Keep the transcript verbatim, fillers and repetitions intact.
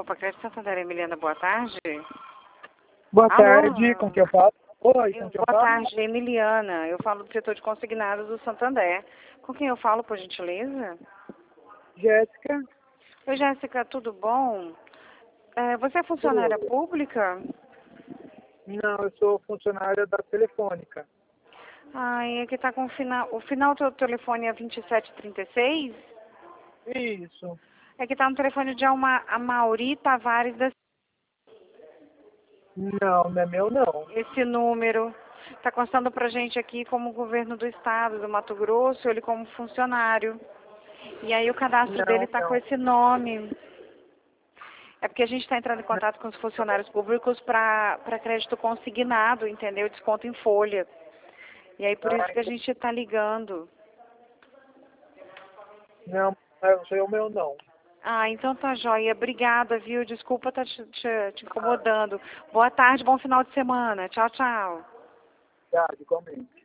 Copa Crédito Santander, Emiliana, boa tarde. Boa Alô? tarde, com quem eu falo? Oi, Eu, com quem eu boa falo? tarde, Emiliana. Eu falo do setor de consignados do Santander. Com quem eu falo, por gentileza? Jéssica. Oi, Jéssica, tudo bom? É, você é funcionária Tudo. pública? Não, eu sou funcionária da Telefônica. Ai, aqui tá com o final. O final do teu telefone é vinte e sete trinta e seis? Isso. É que tá no telefone de Alma, a Mauri Tavares da Não, não é meu não. esse número. Está constando para a gente aqui como governo do estado do Mato Grosso, ele como funcionário. E aí o cadastro dele Não, está com não. esse nome. É porque a gente está entrando em contato com os funcionários públicos para crédito consignado, entendeu? Desconto em folha. E aí por isso que a gente está ligando. Não, não sou eu meu não. Ah, então tá joia. Obrigada, viu? Desculpa estar te, te, te incomodando. Boa tarde, bom final de semana. Tchau, tchau. Tá, igualmente.